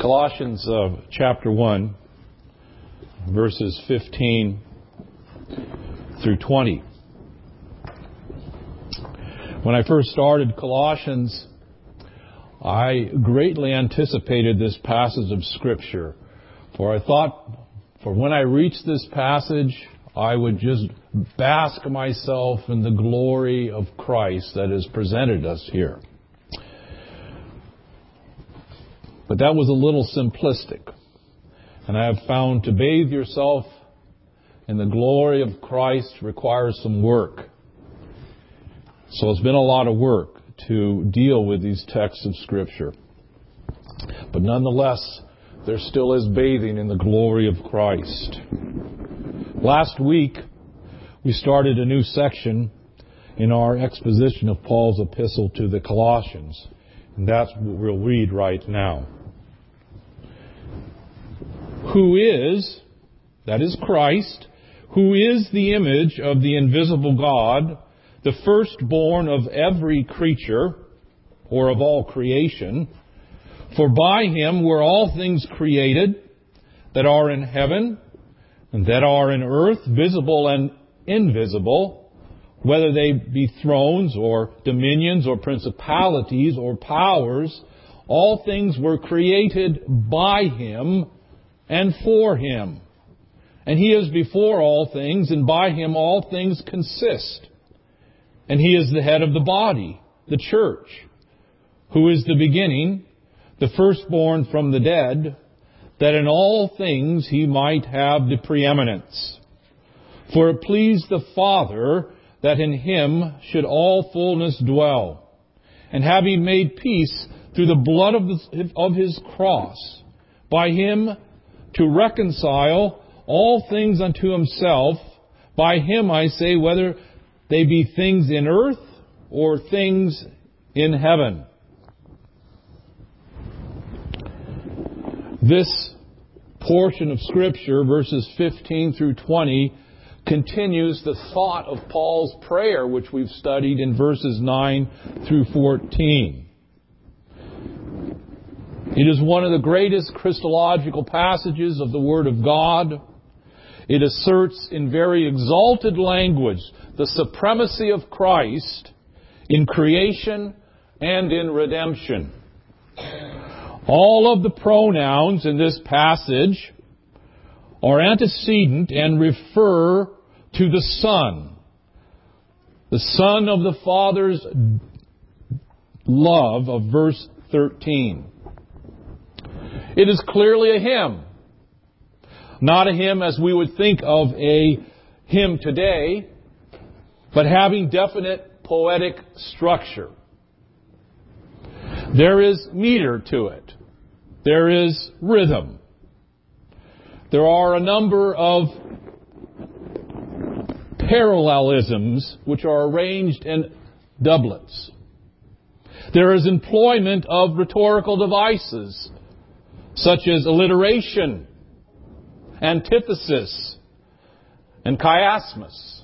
Colossians chapter 1, verses 15 through 20. When I first started Colossians, I greatly anticipated this passage of Scripture. For I thought, for when I reached this passage, I would just bask myself in the glory of Christ that is presented us here. But that was a little simplistic. And I have found to bathe yourself in the glory of Christ requires some work. So it's been a lot of work to deal with these texts of Scripture. But nonetheless, there still is bathing in the glory of Christ. Last week, we started a new section in our exposition of Paul's epistle to the Colossians. And that's what we'll read right now. Who is, that is Christ, who is the image of the invisible God, the firstborn of every creature, or of all creation. For by Him were all things created, that are in heaven, and that are in earth, visible and invisible, whether they be thrones, or dominions, or principalities, or powers. All things were created by Him, and for Him. And He is before all things, and by Him all things consist. And He is the head of the body, the church, who is the beginning, the firstborn from the dead, that in all things He might have the preeminence. For it pleased the Father that in Him should all fullness dwell. And having made peace through the blood of His cross, by Him to reconcile all things unto Himself, by Him I say, whether they be things in earth or things in heaven. This portion of Scripture, verses 15 through 20, continues the thought of Paul's prayer, which we've studied in verses 9 through 14. It is one of the greatest Christological passages of the Word of God. It asserts in very exalted language the supremacy of Christ in creation and in redemption. All of the pronouns in this passage are antecedent and refer to the Son of the Father's love of verse 13. It is clearly a hymn. Not a hymn as we would think of a hymn today, but having definite poetic structure. There is meter to it. There is rhythm. There are a number of parallelisms which are arranged in doublets. There is employment of rhetorical devices such as alliteration, antithesis, and chiasmus.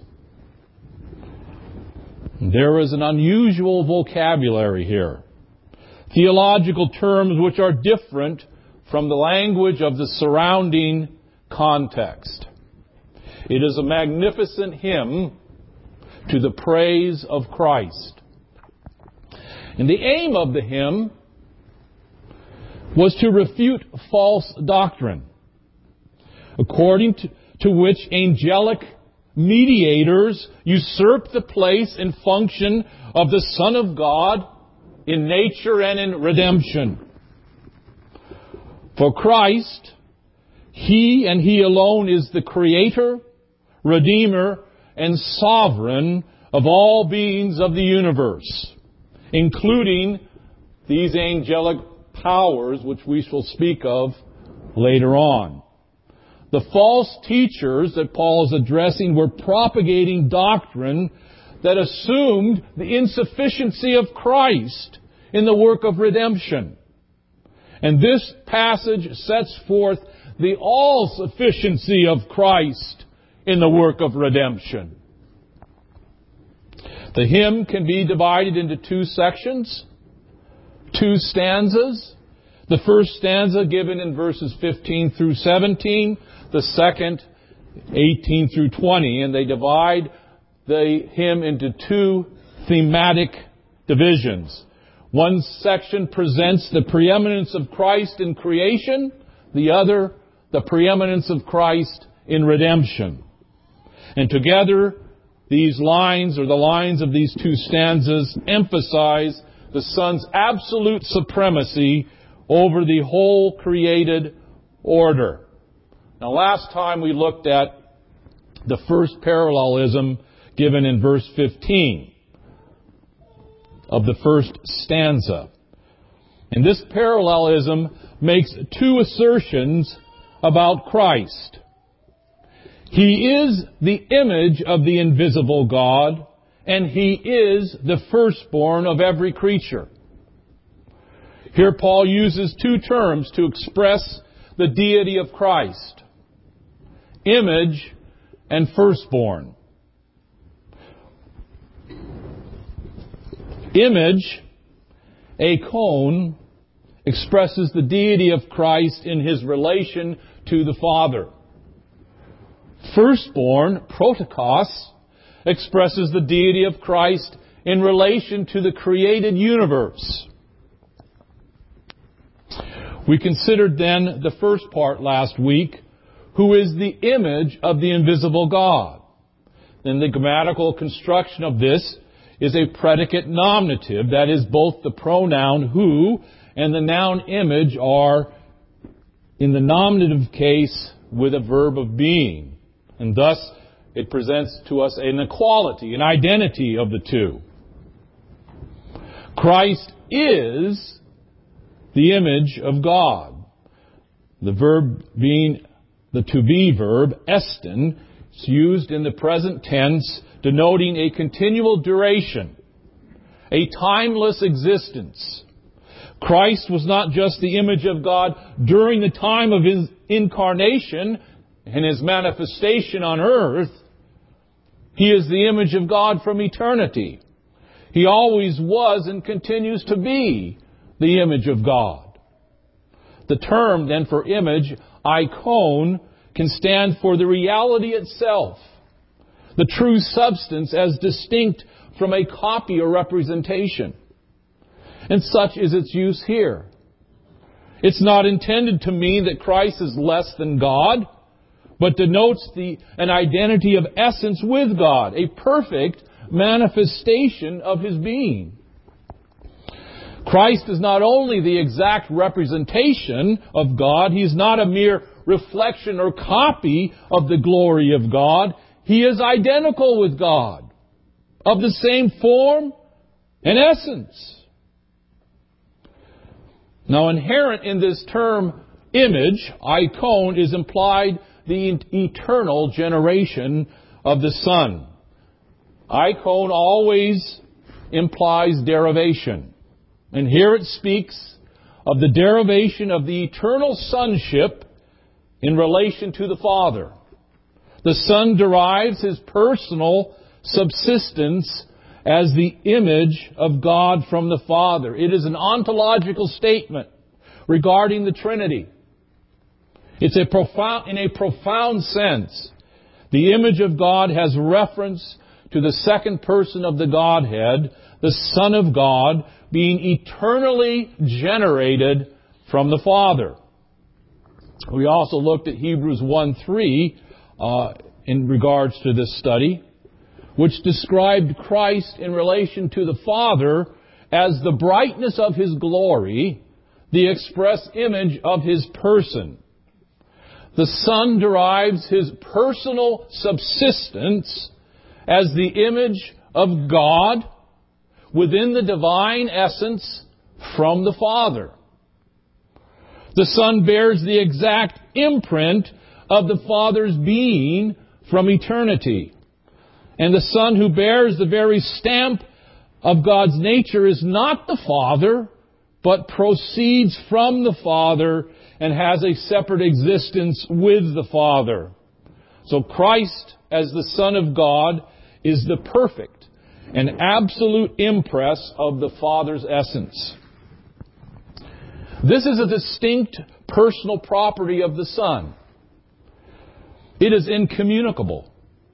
There is an unusual vocabulary here. Theological terms which are different from the language of the surrounding context. It is a magnificent hymn to the praise of Christ. And the aim of the hymn was to refute false doctrine, according to which angelic mediators usurp the place and function of the Son of God in nature and in redemption. For Christ, He and He alone is the Creator, Redeemer, and Sovereign of all beings of the universe, including these angelic powers which we shall speak of later on. The false teachers that Paul is addressing were propagating doctrine that assumed the insufficiency of Christ in the work of redemption. And this passage sets forth the all-sufficiency of Christ in the work of redemption. The hymn can be divided into two sections, two stanzas. The first stanza given in verses 15 through 17, the second 18 through 20, and they divide the hymn into two thematic divisions. One section presents the preeminence of Christ in creation, the other, the preeminence of Christ in redemption. And together, these lines, or the lines of these two stanzas, emphasize the Son's absolute supremacy over the whole created order. Now, last time we looked at the first parallelism given in verse 15 of the first stanza. And this parallelism makes two assertions about Christ. He is the image of the invisible God, and He is the firstborn of every creature. Here Paul uses two terms to express the deity of Christ: image and firstborn. Image, eikon, expresses the deity of Christ in His relation to the Father. Firstborn, protokos, expresses the deity of Christ in relation to the created universe. We considered then the first part last week, who is the image of the invisible God. Then the grammatical construction of this is a predicate nominative, that is, both the pronoun who and the noun image are, in the nominative case, with a verb of being. And thus, it presents to us an equality, an identity of the two. Christ is the image of God. The verb being the to be verb, estin, is used in the present tense, denoting a continual duration, a timeless existence. Christ was not just the image of God during the time of His incarnation and His manifestation on earth. He is the image of God from eternity. He always was and continues to be the image of God. The term then for image, eikon, can stand for the reality itself, the true substance as distinct from a copy or representation. And such is its use here. It's not intended to mean that Christ is less than God, but denotes an identity of essence with God, a perfect manifestation of His being. Christ is not only the exact representation of God, He is not a mere reflection or copy of the glory of God. He is identical with God, of the same form and essence. Now, inherent in this term image, eikon, is implied the eternal generation of the Son. Eikon always implies derivation. And here it speaks of the derivation of the eternal sonship in relation to the Father. The Son derives His personal subsistence as the image of God from the Father. It is an ontological statement regarding the Trinity. It's in a profound sense. The image of God has reference to the second person of the Godhead, the Son of God, being eternally generated from the Father. We also looked at Hebrews 1:3 in regards to this study, which described Christ in relation to the Father as the brightness of His glory, the express image of His person. The Son derives His personal subsistence as the image of God within the divine essence from the Father. The Son bears the exact imprint of the Father's being from eternity. And the Son who bears the very stamp of God's nature is not the Father, but proceeds from the Father and has a separate existence with the Father. So Christ, as the Son of God, is the perfect and absolute impress of the Father's essence. This is a distinct personal property of the Son. It is incommunicable.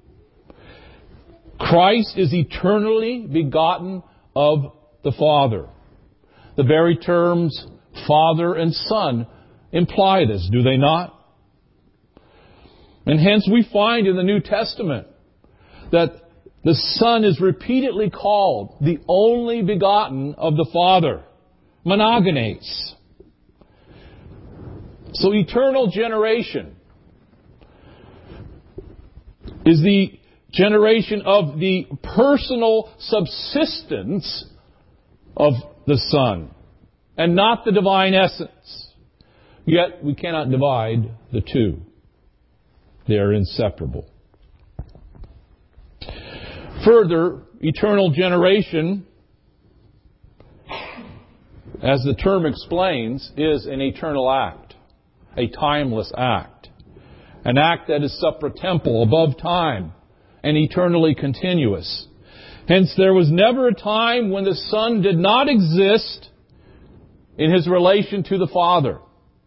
Christ is eternally begotten of the Father. The very terms Father and Son imply this, do they not? And hence we find in the New Testament that the Son is repeatedly called the only begotten of the Father, monogenes. So eternal generation is the generation of the personal subsistence of the Son, and not the divine essence. Yet we cannot divide the two. They are inseparable. Further, eternal generation, as the term explains, is an eternal act, a timeless act, an act that is supratemporal, above time, and eternally continuous. Hence, there was never a time when the Son did not exist in His relation to the Father.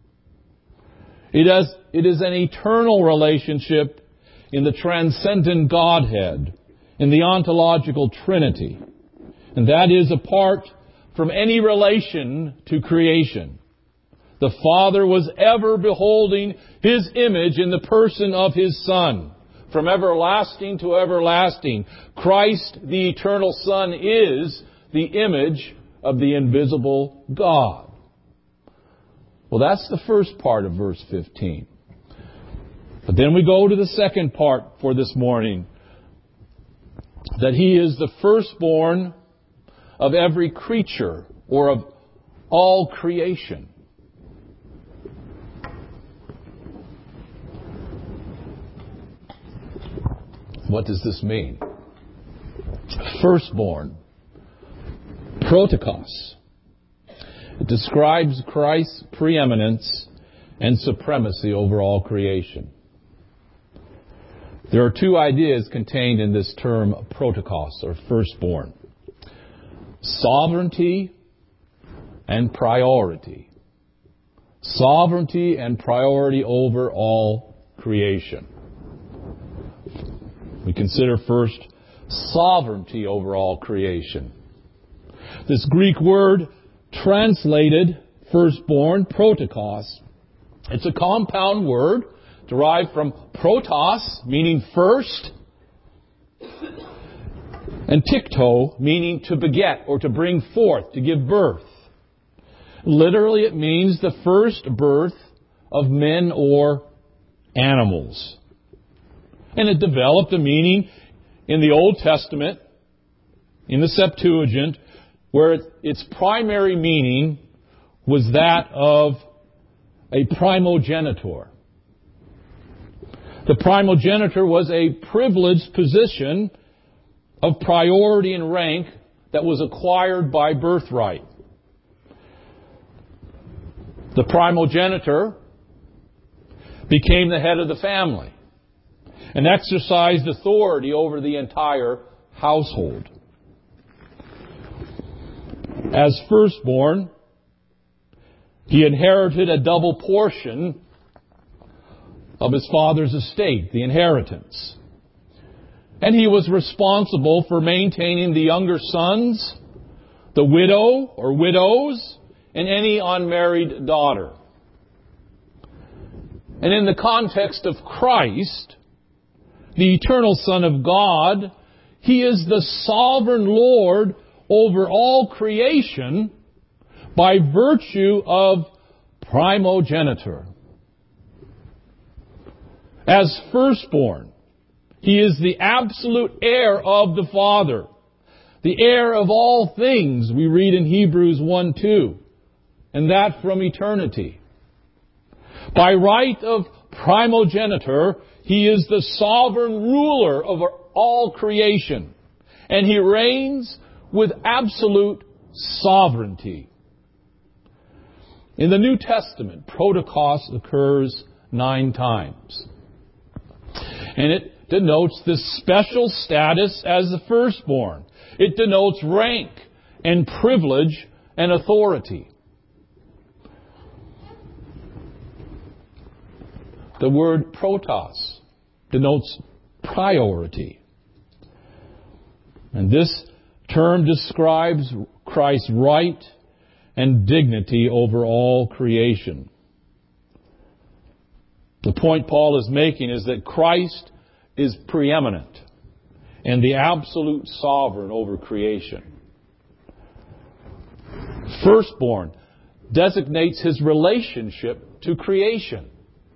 It is an eternal relationship in the transcendent Godhead, in the ontological Trinity. And that is apart from any relation to creation. The Father was ever beholding His image in the person of His Son. From everlasting to everlasting, Christ, the eternal Son, is the image of the invisible God. Well, that's the first part of verse 15. But then we go to the second part for this morning, that He is the firstborn of every creature, or of all creation. What does this mean? Firstborn. Protokos. It describes Christ's preeminence and supremacy over all creation. There are two ideas contained in this term protokos, or firstborn. Sovereignty and priority. Sovereignty and priority over all creation. We consider first sovereignty over all creation. This Greek word translated firstborn, protokos, it's a compound word derived from protos, meaning first, and tikto, meaning to beget or to bring forth, to give birth. Literally, it means the first birth of men or animals. And it developed a meaning in the Old Testament, in the Septuagint, where its primary meaning was that of a primogenitor. The primogenitor was a privileged position of priority and rank that was acquired by birthright. The primogenitor became the head of the family and exercised authority over the entire household. As firstborn, he inherited a double portion of his father's estate, the inheritance. And he was responsible for maintaining the younger sons, the widow or widows, and any unmarried daughter. And in the context of Christ, the eternal Son of God, He is the sovereign Lord over all creation by virtue of primogeniture. As firstborn, He is the absolute heir of the Father, the heir of all things, we read in Hebrews 1:2, and that from eternity. By right of primogeniture, He is the sovereign ruler over all creation, and He reigns with absolute sovereignty. In the New Testament, protokos occurs 9 times. And it denotes this special status as the firstborn. It denotes rank and privilege and authority. The word protos denotes priority. And this term describes Christ's right and dignity over all creation. The point Paul is making is that Christ is preeminent and the absolute sovereign over creation. Firstborn designates His relationship to creation.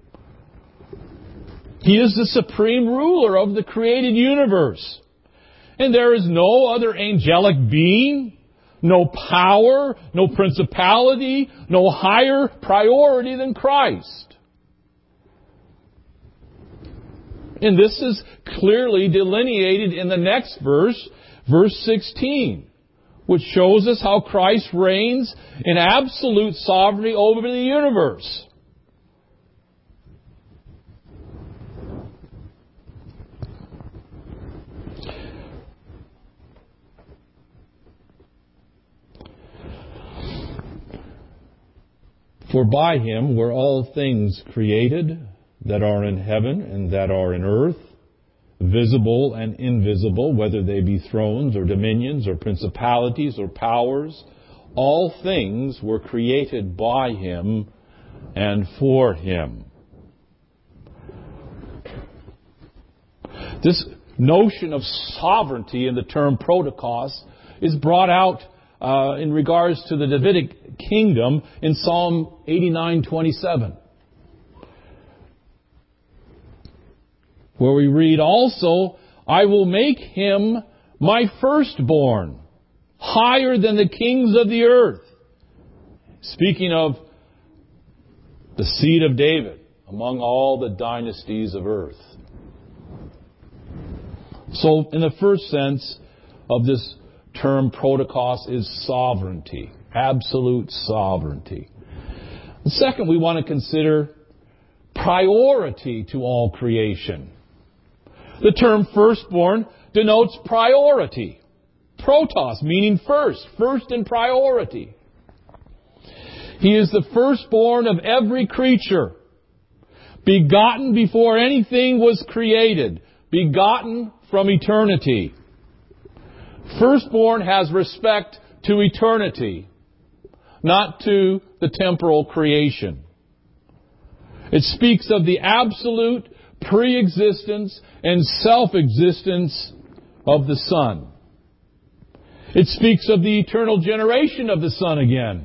He is the supreme ruler of the created universe. And there is no other angelic being, no power, no principality, no higher priority than Christ. And this is clearly delineated in the next verse, verse 16, which shows us how Christ reigns in absolute sovereignty over the universe. For by Him were all things created that are in heaven and that are in earth, visible and invisible, whether they be thrones or dominions or principalities or powers. All things were created by Him and for Him. This notion of sovereignty in the term protokos is brought out in regards to the Davidic kingdom in Psalm 89:27, where we read, "Also, I will make him my firstborn, higher than the kings of the earth." Speaking of the seed of David among all the dynasties of earth. So, in the first sense of this term, protokos is sovereignty, absolute sovereignty. And second, we want to consider priority to all creation. The term firstborn denotes priority. Protos, meaning first in priority. He is the firstborn of every creature, begotten before anything was created, begotten from eternity. Firstborn has respect to eternity, not to the temporal creation. It speaks of the absolute pre-existence and self-existence of the Son. It speaks of the eternal generation of the Son again.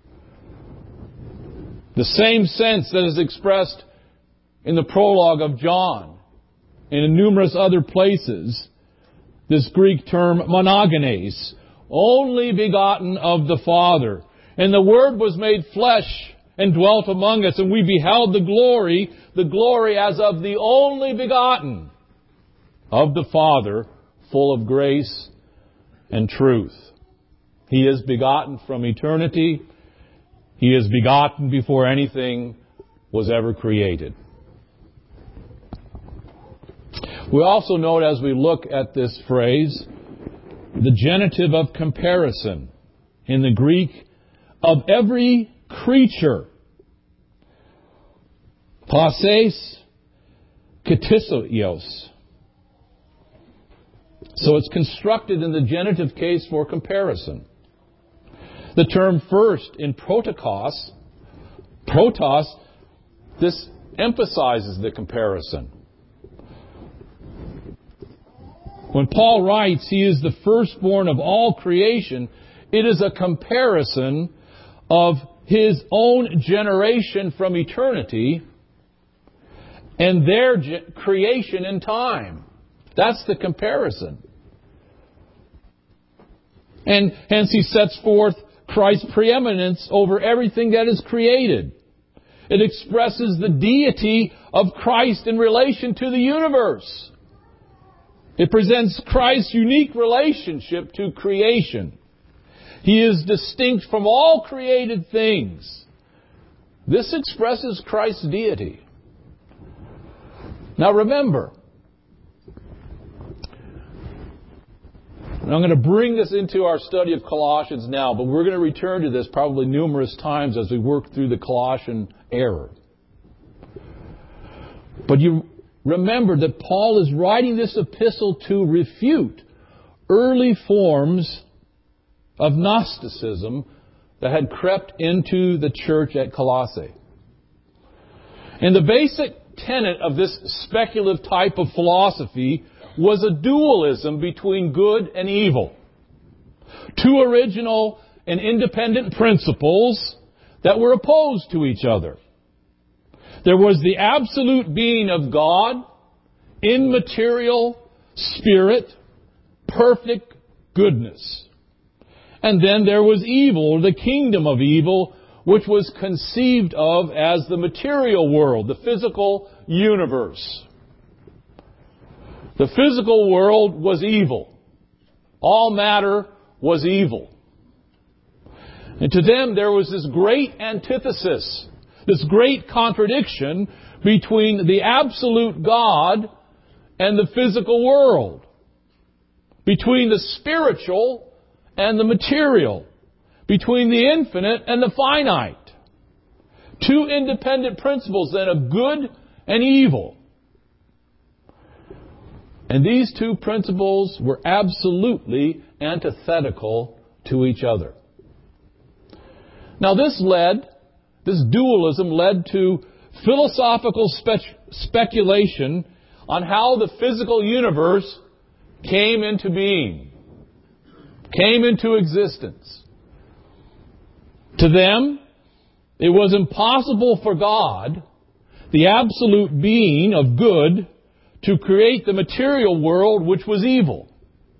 The same sense that is expressed in the prologue of John and in numerous other places. This Greek term, monogenes, only begotten of the Father. And the Word was made flesh and dwelt among us, and we beheld the glory as of the only begotten of the Father, full of grace and truth. He is begotten from eternity. He is begotten before anything was ever created. We also note as we look at this phrase, the genitive of comparison in the Greek of every creature. Pases ktisos. So it's constructed in the genitive case for comparison. The term first in protos, this emphasizes the comparison. When Paul writes, He is the firstborn of all creation, it is a comparison of His own generation from eternity and their creation in time. That's the comparison. And hence He sets forth Christ's preeminence over everything that is created. It expresses the deity of Christ in relation to the universe. It presents Christ's unique relationship to creation. He is distinct from all created things. This expresses Christ's deity. Now remember, and I'm going to bring this into our study of Colossians now, but we're going to return to this probably numerous times as we work through the Colossian error. But you remember that Paul is writing this epistle to refute early forms of Gnosticism that had crept into the church at Colossae. And the basic tenet of this speculative type of philosophy was a dualism between good and evil. Two original and independent principles that were opposed to each other. There was the absolute being of God, immaterial spirit, perfect goodness. And then there was evil, the kingdom of evil, which was conceived of as the material world, the physical universe. The physical world was evil. All matter was evil. And to them there was this great antithesis, this great contradiction between the absolute God and the physical world, between the spiritual and the material, between the infinite and the finite. Two independent principles then of good and evil. And these two principles were absolutely antithetical to each other. Now this dualism led to philosophical speculation on how the physical universe came into being, came into existence. To them, it was impossible for God, the absolute being of good, to create the material world which was evil.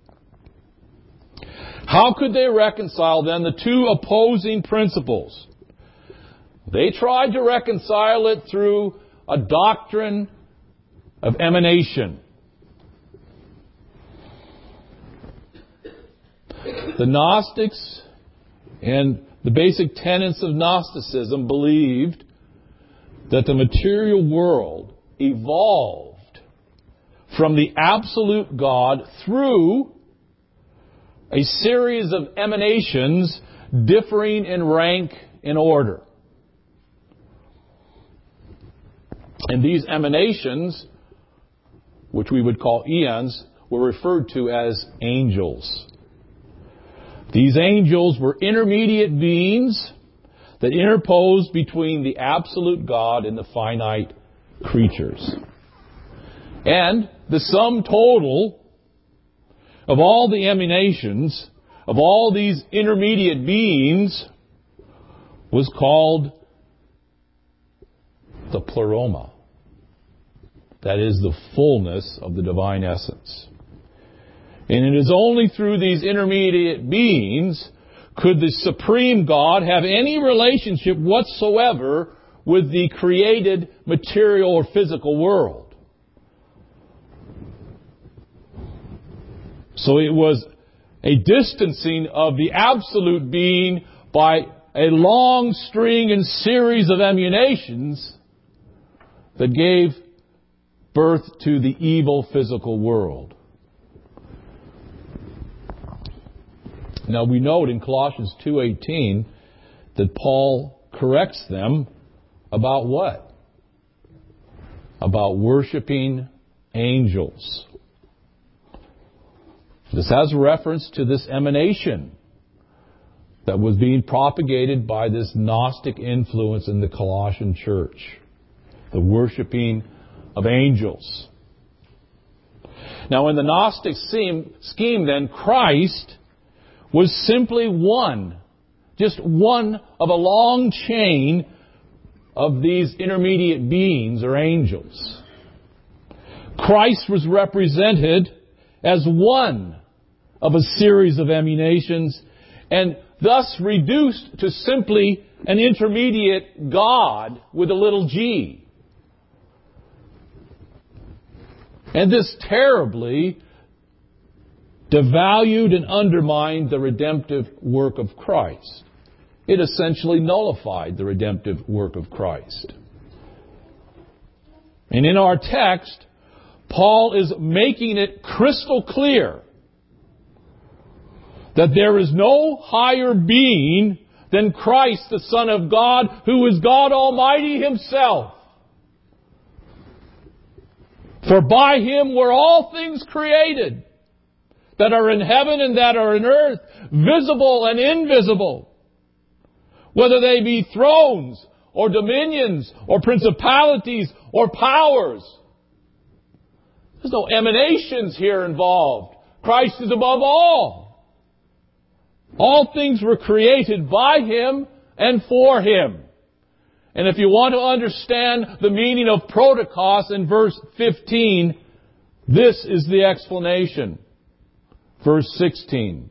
How could they reconcile then the two opposing principles? They tried to reconcile it through a doctrine of emanation. The Gnostics and the basic tenets of Gnosticism believed that the material world evolved from the absolute God through a series of emanations differing in rank and order. And these emanations, which we would call eons, were referred to as angels. These angels were intermediate beings that interposed between the absolute God and the finite creatures. And the sum total of all the emanations, of all these intermediate beings, was called the pleroma. That is the fullness of the divine essence. And it is only through these intermediate beings could the supreme God have any relationship whatsoever with the created material or physical world. So it was a distancing of the absolute being by a long string and series of emanations that gave birth to the evil physical world. Now we note in Colossians 2:18 that Paul corrects them about what? About worshiping angels. This has reference to this emanation that was being propagated by this Gnostic influence in the Colossian church. The worshiping of angels. Now in the Gnostic scheme then, Christ was simply one, just one of a long chain of these intermediate beings or angels. Christ was represented as one of a series of emanations and thus reduced to simply an intermediate God with a little g. And this terribly devalued and undermined the redemptive work of Christ. It essentially nullified the redemptive work of Christ. And in our text, Paul is making it crystal clear that there is no higher being than Christ, the Son of God, who is God Almighty Himself. For by Him were all things created, that are in heaven and that are in earth, visible and invisible, whether they be thrones or dominions or principalities or powers. There's no emanations here involved. Christ is above all. All things were created by Him and for Him. And if you want to understand the meaning of protokos in verse 15, this is the explanation. Verse 16.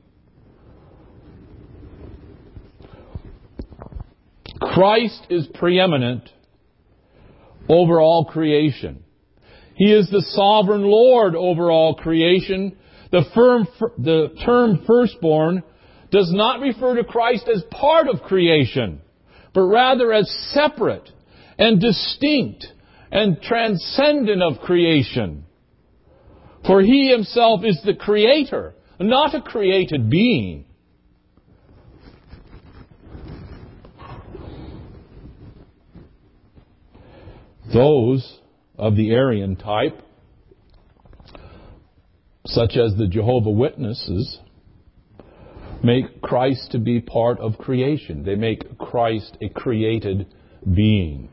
Christ is preeminent over all creation. He is the sovereign Lord over all creation. The term firstborn does not refer to Christ as part of creation, but rather as separate and distinct and transcendent of creation. For He Himself is the Creator, not a created being. Those of the Arian type, such as the Jehovah's Witnesses, make Christ to be part of creation. They make Christ a created being.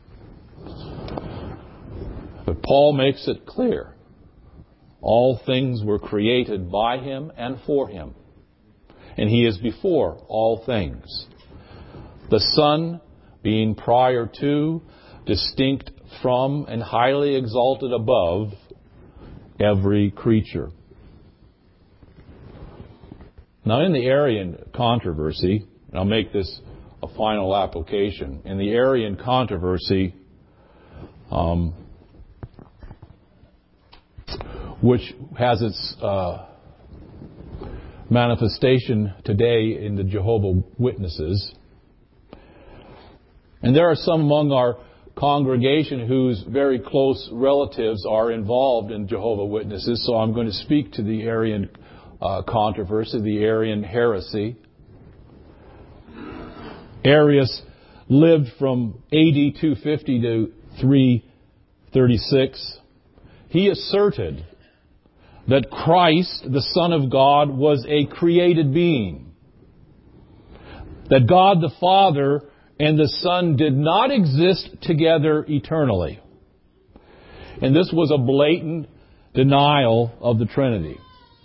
But Paul makes it clear. All things were created by Him and for Him. And He is before all things. The Son being prior to, distinct from, and highly exalted above every creature. Now, in the Arian controversy, and I'll make this a final application, in the Arian controversy, which has its manifestation today in the Jehovah's Witnesses, and there are some among our congregation whose very close relatives are involved in Jehovah's Witnesses, so I'm going to speak to the Arian controversy, the Arian heresy. Arius lived from AD 250 to 336. He asserted that Christ, the Son of God, was a created being. That God the Father and the Son did not exist together eternally. And this was a blatant denial of the Trinity.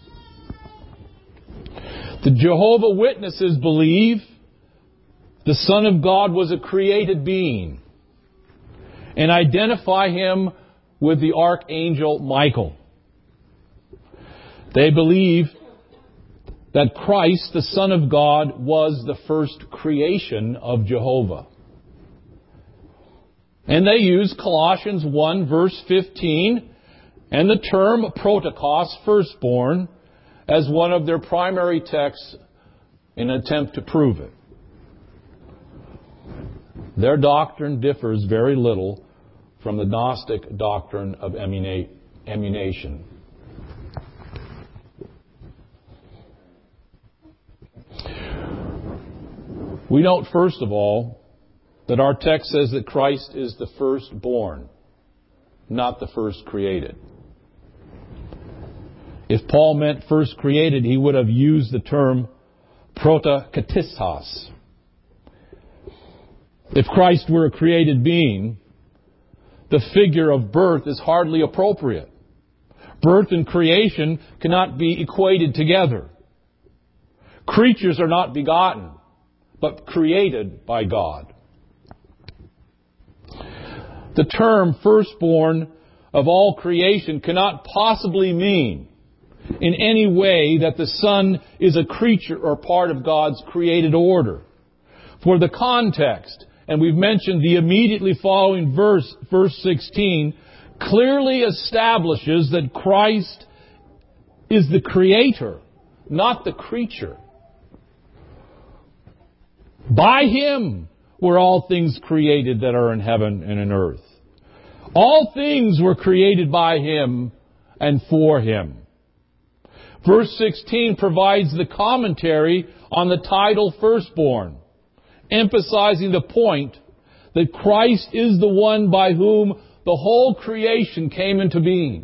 The Jehovah's Witnesses believe the Son of God was a created being and identify Him with the Archangel Michael. They believe that Christ, the Son of God, was the first creation of Jehovah. And they use Colossians 1 verse 15 and the term protokos, firstborn, as one of their primary texts in an attempt to prove it. Their doctrine differs very little from the Gnostic doctrine of emanation. We note, first of all, that our text says that Christ is the firstborn, not the first created. If Paul meant first created, he would have used the term protokatistos. If Christ were a created being, the figure of birth is hardly appropriate. Birth and creation cannot be equated together. Creatures are not begotten, but created by God. The term firstborn of all creation cannot possibly mean in any way that the Son is a creature or part of God's created order. For the context, and we've mentioned the immediately following verse 16, clearly establishes that Christ is the creator, not the creature. By Him were all things created that are in heaven and in earth. All things were created by Him and for Him. Verse 16 provides the commentary on the title firstborn, emphasizing the point that Christ is the one by whom the whole creation came into being.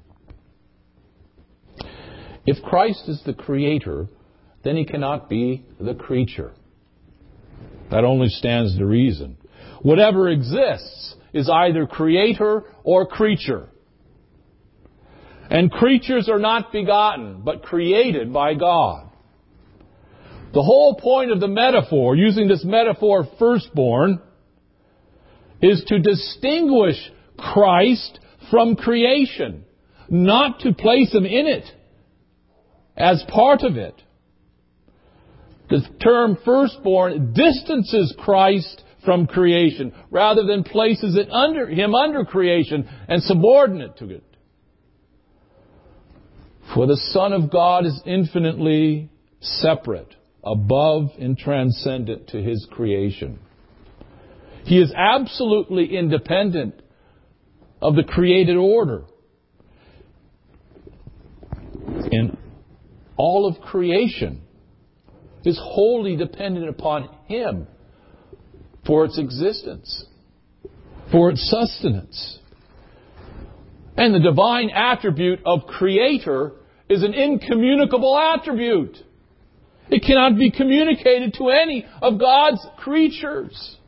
If Christ is the Creator, then He cannot be the creature. That only stands to reason. Whatever exists is either creator or creature. And creatures are not begotten, but created by God. The whole point of the metaphor, using this metaphor firstborn, is to distinguish Christ from creation, not to place Him in it as part of it. The term firstborn distances Christ from creation rather than places Him under creation and subordinate to it. For the Son of God is infinitely separate, above and transcendent to His creation. He is absolutely independent of the created order. And all of creation is wholly dependent upon Him for its existence, for its sustenance. And the divine attribute of Creator is an incommunicable attribute. It cannot be communicated to any of God's creatures.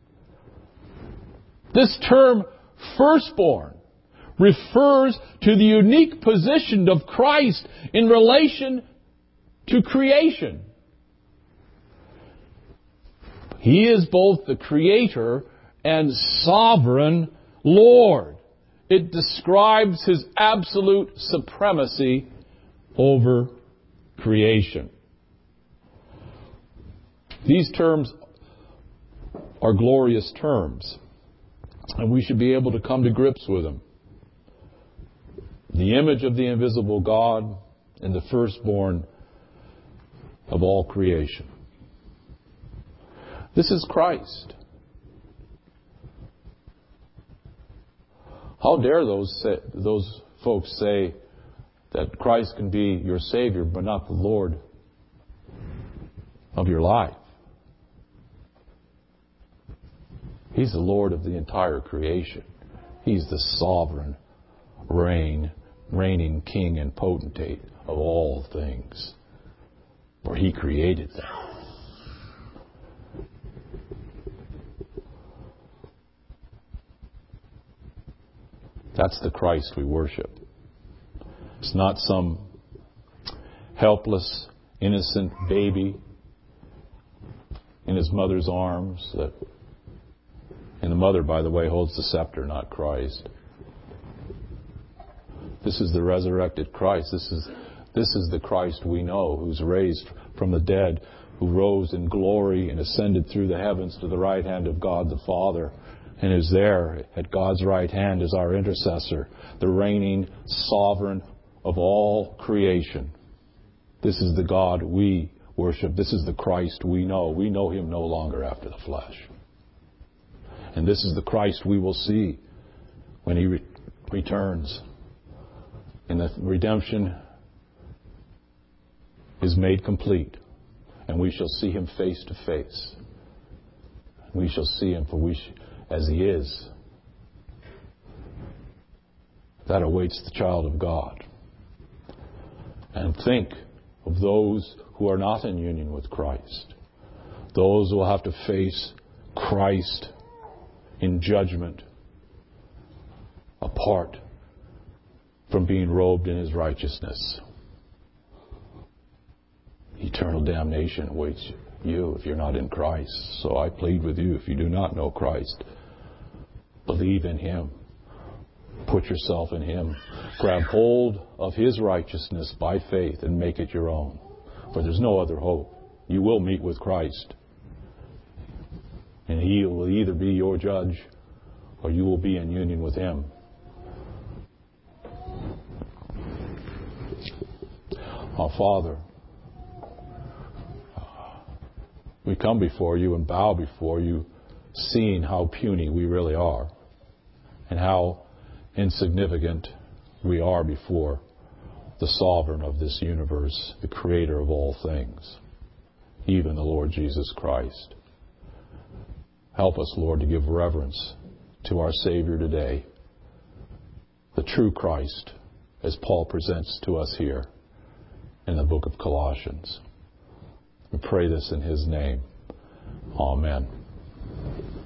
This term, firstborn, refers to the unique position of Christ in relation to creation. He is both the Creator and sovereign Lord. It describes His absolute supremacy over creation. These terms are glorious terms, and we should be able to come to grips with them. The image of the invisible God and the firstborn of all creation. This is Christ. How dare those folks say that Christ can be your Savior but not the Lord of your life? He's the Lord of the entire creation. He's the sovereign, reigning King and potentate of all things. For He created them. That's the Christ we worship. It's not some helpless, innocent baby in his mother's arms. And the mother, by the way, holds the scepter, not Christ. This is the resurrected Christ. This is the Christ we know, who's raised from the dead, who rose in glory and ascended through the heavens to the right hand of God the Father, and is there at God's right hand as our intercessor, the reigning sovereign of all creation. This is the God we worship. This is the Christ we know. We know Him no longer after the flesh. And this is the Christ we will see when He returns. And the redemption is made complete. And we shall see Him face to face. We shall see Him as He is. That awaits the child of God. And think of those who are not in union with Christ. Those who will have to face Christ in judgment apart from being robed in His righteousness. Eternal damnation awaits you if you're not in Christ. So I plead with you, if you do not know Christ, believe in Him. Put yourself in Him. Grab hold of His righteousness by faith and make it your own. For there's no other hope. You will meet with Christ. And He will either be your judge or you will be in union with Him. Our Father, we come before You and bow before You, seeing how puny we really are and how insignificant we are before the sovereign of this universe, the creator of all things, even the Lord Jesus Christ. Help us, Lord, to give reverence to our Savior today true Christ, as Paul presents to us here in the book of Colossians. We pray this in His name. Amen.